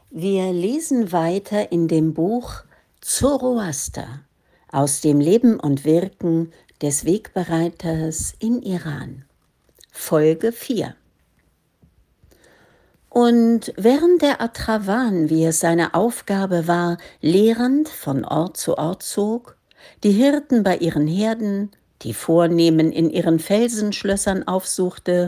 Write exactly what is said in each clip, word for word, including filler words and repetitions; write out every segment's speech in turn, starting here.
Wir lesen weiter in dem Buch Zoroaster aus dem Leben und Wirken des Wegbereiters in Iran. Folge vier. Und während der Atravan, wie es seine Aufgabe war, lehrend von Ort zu Ort zog, die Hirten bei ihren Herden, die Vornehmen in ihren Felsenschlössern aufsuchte,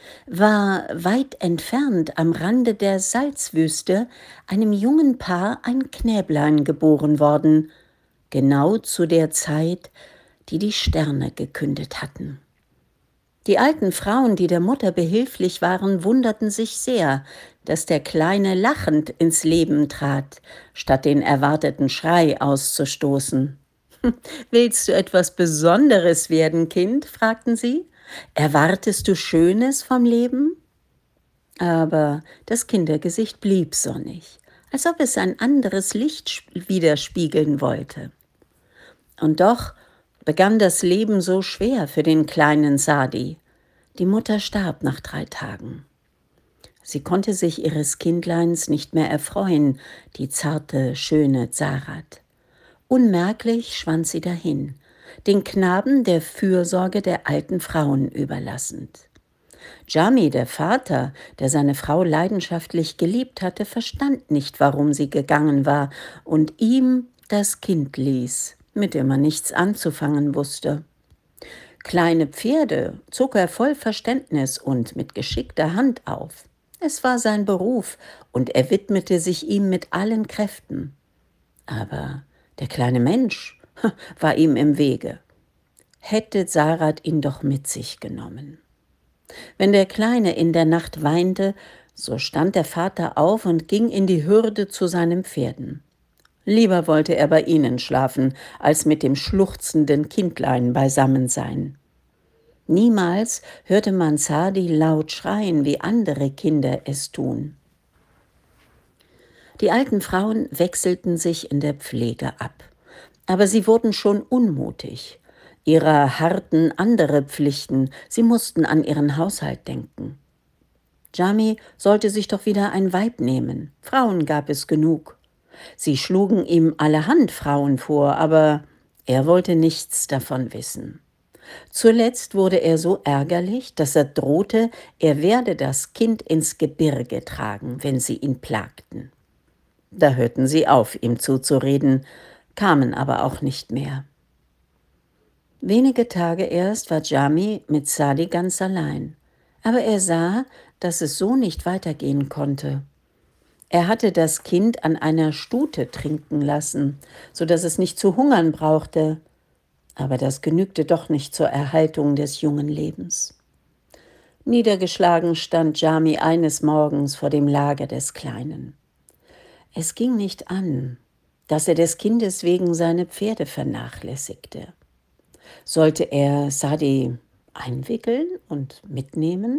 war weit entfernt am Rande der Salzwüste einem jungen Paar ein Knäblein geboren worden, genau zu der Zeit, die die Sterne gekündet hatten. Die alten Frauen, die der Mutter behilflich waren, wunderten sich sehr, dass der Kleine lachend ins Leben trat, statt den erwarteten Schrei auszustoßen. »Willst du etwas Besonderes werden, Kind?« fragten sie. »Erwartest du Schönes vom Leben?« Aber das Kindergesicht blieb sonnig, als ob es ein anderes Licht widerspiegeln wollte. Und doch begann das Leben so schwer für den kleinen Sadi. Die Mutter starb nach drei Tagen. Sie konnte sich ihres Kindleins nicht mehr erfreuen, die zarte, schöne Zarat. Unmerklich schwand sie dahin, den Knaben der Fürsorge der alten Frauen überlassend. Jami, der Vater, der seine Frau leidenschaftlich geliebt hatte, verstand nicht, warum sie gegangen war und ihm das Kind ließ, mit dem er nichts anzufangen wusste. Kleine Pferde zog er voll Verständnis und mit geschickter Hand auf. Es war sein Beruf und er widmete sich ihm mit allen Kräften. Aber der kleine Mensch war ihm im Wege. Hätte Zarat ihn doch mit sich genommen. Wenn der Kleine in der Nacht weinte, so stand der Vater auf und ging in die Hürde zu seinen Pferden. Lieber wollte er bei ihnen schlafen, als mit dem schluchzenden Kindlein beisammen sein. Niemals hörte man Sadi laut schreien, wie andere Kinder es tun. Die alten Frauen wechselten sich in der Pflege ab, aber sie wurden schon unmutig. Ihrer harrten andere Pflichten, sie mussten an ihren Haushalt denken. Jami sollte sich doch wieder ein Weib nehmen, Frauen gab es genug. Sie schlugen ihm allerhand Frauen vor, aber er wollte nichts davon wissen. Zuletzt wurde er so ärgerlich, dass er drohte, er werde das Kind ins Gebirge tragen, wenn sie ihn plagten. Da hörten sie auf, ihm zuzureden, kamen aber auch nicht mehr. Wenige Tage erst war Jami mit Sadi ganz allein, aber er sah, dass es so nicht weitergehen konnte. Er hatte das Kind an einer Stute trinken lassen, so dass es nicht zu hungern brauchte, aber das genügte doch nicht zur Erhaltung des jungen Lebens. Niedergeschlagen stand Jami eines Morgens vor dem Lager des Kleinen. Es ging nicht an, dass er des Kindes wegen seine Pferde vernachlässigte. Sollte er Sadi einwickeln und mitnehmen?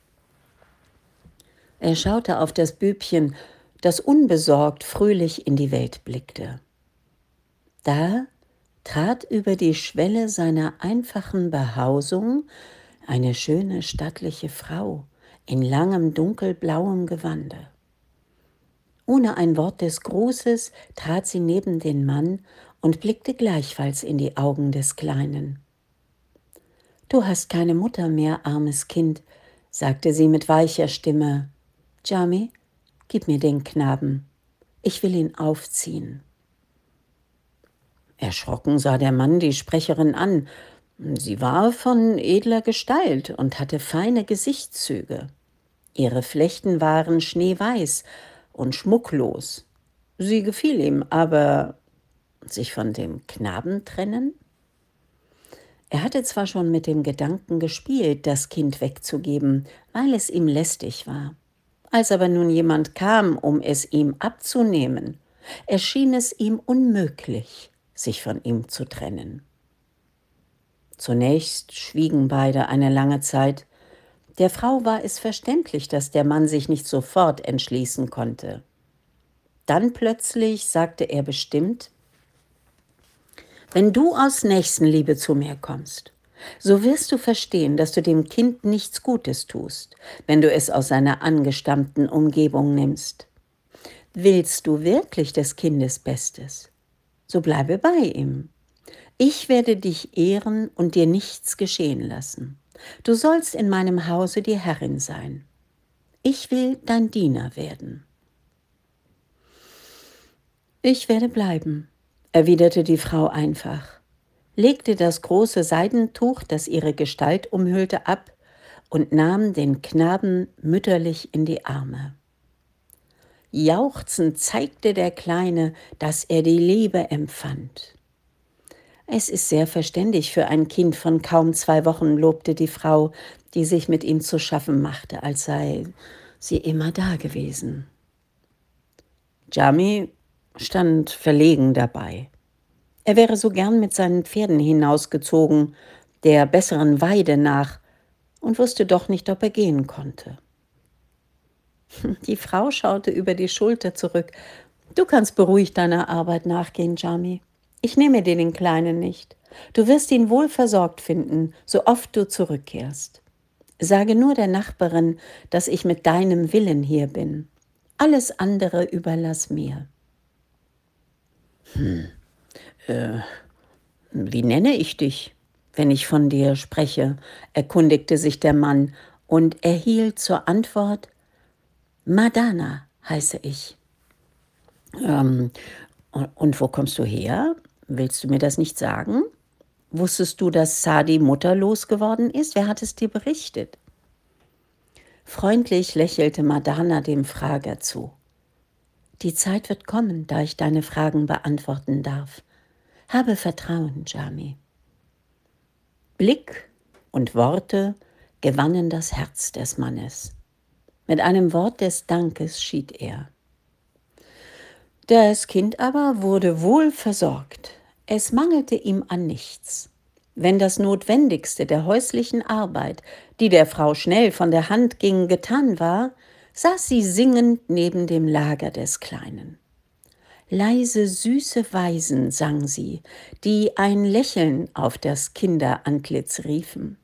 Er schaute auf das Bübchen, das unbesorgt fröhlich in die Welt blickte. Da trat über die Schwelle seiner einfachen Behausung eine schöne, stattliche Frau in langem, dunkelblauem Gewande. Ohne ein Wort des Grußes trat sie neben den Mann und blickte gleichfalls in die Augen des Kleinen. »Du hast keine Mutter mehr, armes Kind«, sagte sie mit weicher Stimme. »Jami, gib mir den Knaben. Ich will ihn aufziehen.« Erschrocken sah der Mann die Sprecherin an. Sie war von edler Gestalt und hatte feine Gesichtszüge. Ihre Flechten waren schneeweiß und schmucklos. Sie gefiel ihm, aber sich von dem Knaben trennen? Er hatte zwar schon mit dem Gedanken gespielt, das Kind wegzugeben, weil es ihm lästig war. Als aber nun jemand kam, um es ihm abzunehmen, erschien es ihm unmöglich, sich von ihm zu trennen. Zunächst schwiegen beide eine lange Zeit. Der Frau war es verständlich, dass der Mann sich nicht sofort entschließen konnte. Dann plötzlich sagte er bestimmt: »Wenn du aus Nächstenliebe zu mir kommst, so wirst du verstehen, dass du dem Kind nichts Gutes tust, wenn du es aus seiner angestammten Umgebung nimmst. Willst du wirklich des Kindes Bestes? So bleibe bei ihm. Ich werde dich ehren und dir nichts geschehen lassen. Du sollst in meinem Hause die Herrin sein. Ich will dein Diener werden. Ich werde bleiben, erwiderte die Frau einfach, legte das große Seidentuch, das ihre Gestalt umhüllte, ab und nahm den Knaben mütterlich in die Arme. Jauchzend zeigte der Kleine, dass er die Liebe empfand. Es ist sehr verständig für ein Kind von kaum zwei Wochen, lobte die Frau, die sich mit ihm zu schaffen machte, als sei sie immer da gewesen. Jami stand verlegen dabei. Er wäre so gern mit seinen Pferden hinausgezogen, der besseren Weide nach, und wusste doch nicht, ob er gehen konnte. Die Frau schaute über die Schulter zurück. »Du kannst beruhigt deiner Arbeit nachgehen, Jami. Ich nehme dir den Kleinen nicht. Du wirst ihn wohl versorgt finden, so oft du zurückkehrst. Sage nur der Nachbarin, dass ich mit deinem Willen hier bin. Alles andere überlass mir.« Hm, äh, wie nenne ich dich, wenn ich von dir spreche?« erkundigte sich der Mann und erhielt zur Antwort: »Madana heiße ich.« Ähm, und wo kommst du her? Willst du mir das nicht sagen? Wusstest du, dass Sadi mutterlos geworden ist? Wer hat es dir berichtet? Freundlich lächelte Madana dem Frager zu. Die Zeit wird kommen, da ich deine Fragen beantworten darf. Habe Vertrauen, Jami. Blick und Worte gewannen das Herz des Mannes. Mit einem Wort des Dankes schied er. Das Kind aber wurde wohl versorgt. Es mangelte ihm an nichts. Wenn das Notwendigste der häuslichen Arbeit, die der Frau schnell von der Hand ging, getan war, saß sie singend neben dem Lager des Kleinen. Leise, süße Weisen sang sie, die ein Lächeln auf das Kinderantlitz riefen.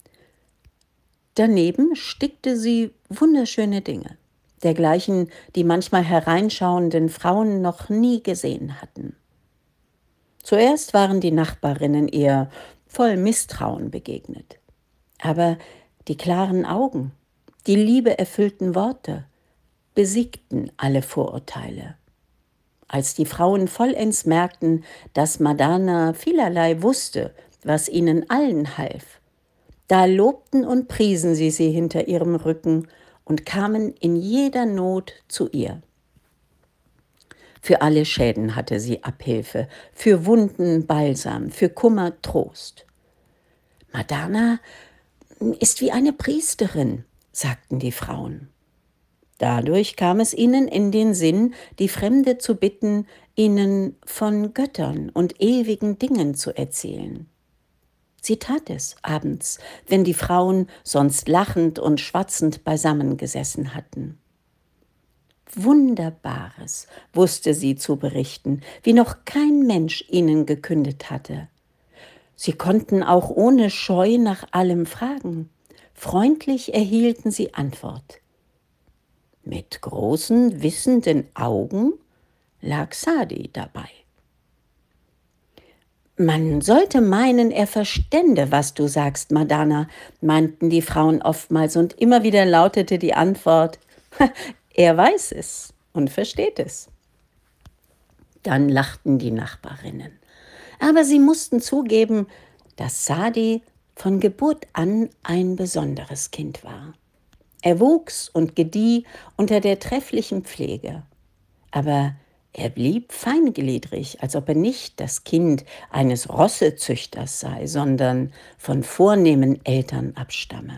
Daneben stickte sie wunderschöne Dinge, dergleichen die manchmal hereinschauenden Frauen noch nie gesehen hatten. Zuerst waren die Nachbarinnen ihr voll Misstrauen begegnet. Aber die klaren Augen, die liebeerfüllten Worte besiegten alle Vorurteile. Als die Frauen vollends merkten, dass Madana vielerlei wusste, was ihnen allen half, da lobten und priesen sie sie hinter ihrem Rücken und kamen in jeder Not zu ihr. Für alle Schäden hatte sie Abhilfe, für Wunden Balsam, für Kummer Trost. Madana ist wie eine Priesterin, sagten die Frauen. Dadurch kam es ihnen in den Sinn, die Fremde zu bitten, ihnen von Göttern und ewigen Dingen zu erzählen. Sie tat es abends, wenn die Frauen sonst lachend und schwatzend beisammengesessen hatten. Wunderbares wusste sie zu berichten, wie noch kein Mensch ihnen gekündet hatte. Sie konnten auch ohne Scheu nach allem fragen. Freundlich erhielten sie Antwort. Mit großen, wissenden Augen lag Sadi dabei. »Man sollte meinen, er verstände, was du sagst, Madana«, meinten die Frauen oftmals, und immer wieder lautete die Antwort: »Er weiß es und versteht es.« Dann lachten die Nachbarinnen. Aber sie mussten zugeben, dass Sadi von Geburt an ein besonderes Kind war. Er wuchs und gedieh unter der trefflichen Pflege. Aber er blieb feingliedrig, als ob er nicht das Kind eines Rossezüchters sei, sondern von vornehmen Eltern abstamme.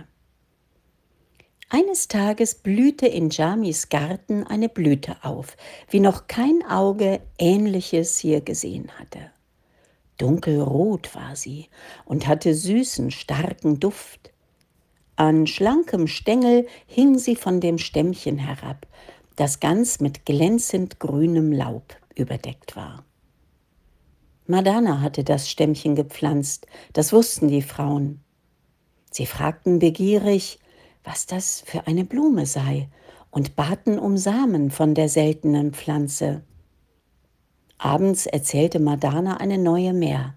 Eines Tages blühte in Jamis Garten eine Blüte auf, wie noch kein Auge Ähnliches hier gesehen hatte. Dunkelrot war sie und hatte süßen, starken Duft. An schlankem Stängel hing sie von dem Stämmchen herab, das ganz mit glänzend grünem Laub überdeckt war. Madana hatte das Stämmchen gepflanzt, das wussten die Frauen. Sie fragten begierig, was das für eine Blume sei und baten um Samen von der seltenen Pflanze. Abends erzählte Madana eine neue mehr.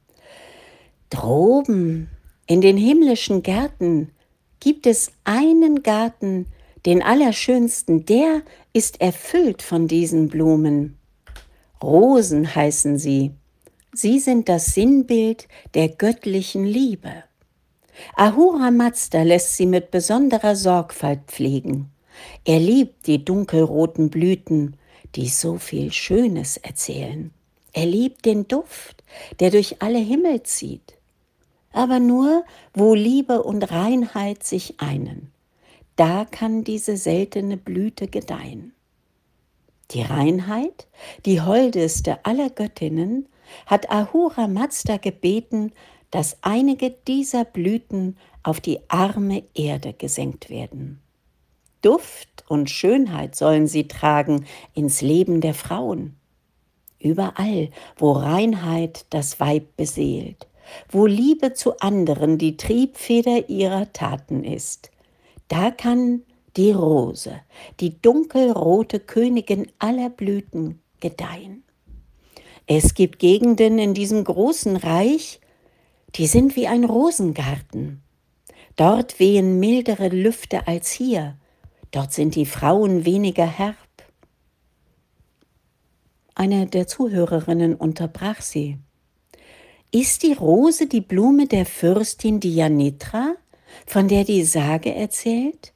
Droben in den himmlischen Gärten gibt es einen Garten, den allerschönsten, der ist erfüllt von diesen Blumen. Rosen heißen sie. Sie sind das Sinnbild der göttlichen Liebe. Ahura Mazda lässt sie mit besonderer Sorgfalt pflegen. Er liebt die dunkelroten Blüten, die so viel Schönes erzählen. Er liebt den Duft, der durch alle Himmel zieht. Aber nur, wo Liebe und Reinheit sich einen, da kann diese seltene Blüte gedeihen. Die Reinheit, die holdeste aller Göttinnen, hat Ahura Mazda gebeten, dass einige dieser Blüten auf die arme Erde gesenkt werden. Duft und Schönheit sollen sie tragen ins Leben der Frauen. Überall, wo Reinheit das Weib beseelt, wo Liebe zu anderen die Triebfeder ihrer Taten ist, da kann die Rose, die dunkelrote Königin aller Blüten, gedeihen. Es gibt Gegenden in diesem großen Reich, die sind wie ein Rosengarten. Dort wehen mildere Lüfte als hier. Dort sind die Frauen weniger herb. Eine der Zuhörerinnen unterbrach sie. Ist die Rose die Blume der Fürstin Dyanitra, von der die Sage erzählt?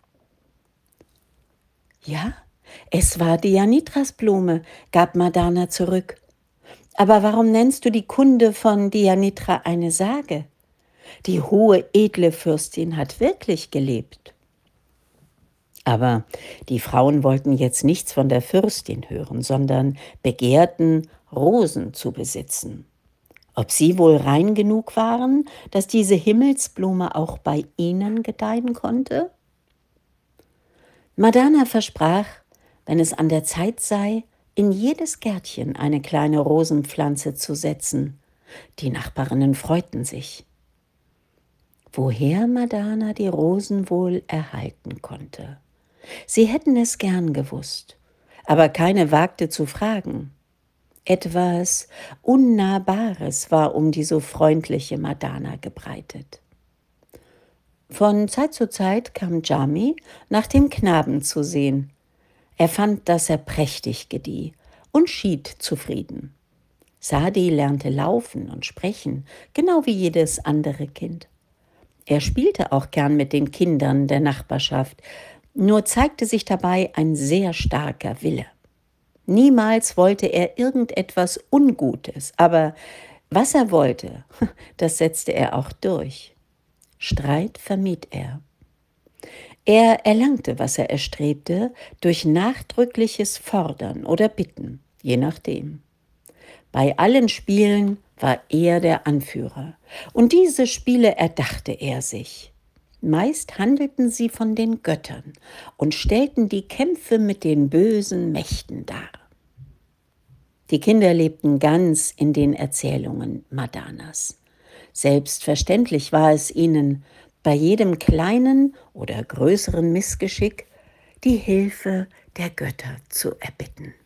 Ja, es war Dyanitras Blume, gab Madana zurück. Aber warum nennst du die Kunde von Dyanitra eine Sage? Die hohe, edle Fürstin hat wirklich gelebt. Aber die Frauen wollten jetzt nichts von der Fürstin hören, sondern begehrten, Rosen zu besitzen. Ob sie wohl rein genug waren, dass diese Himmelsblume auch bei ihnen gedeihen konnte? Madana versprach, wenn es an der Zeit sei, in jedes Gärtchen eine kleine Rosenpflanze zu setzen. Die Nachbarinnen freuten sich. Woher Madana die Rosen wohl erhalten konnte? Sie hätten es gern gewusst, aber keine wagte zu fragen. Etwas Unnahbares war um die so freundliche Madana gebreitet. Von Zeit zu Zeit kam Jami nach dem Knaben zu sehen. Er fand, dass er prächtig gedieh und schied zufrieden. Sadi lernte laufen und sprechen, genau wie jedes andere Kind. Er spielte auch gern mit den Kindern der Nachbarschaft, nur zeigte sich dabei ein sehr starker Wille. Niemals wollte er irgendetwas Ungutes, aber was er wollte, das setzte er auch durch. Streit vermied er. Er erlangte, was er erstrebte, durch nachdrückliches Fordern oder Bitten, je nachdem. Bei allen Spielen war er der Anführer, und diese Spiele erdachte er sich. Meist handelten sie von den Göttern und stellten die Kämpfe mit den bösen Mächten dar. Die Kinder lebten ganz in den Erzählungen Madanas. Selbstverständlich war es ihnen, bei jedem kleinen oder größeren Missgeschick die Hilfe der Götter zu erbitten.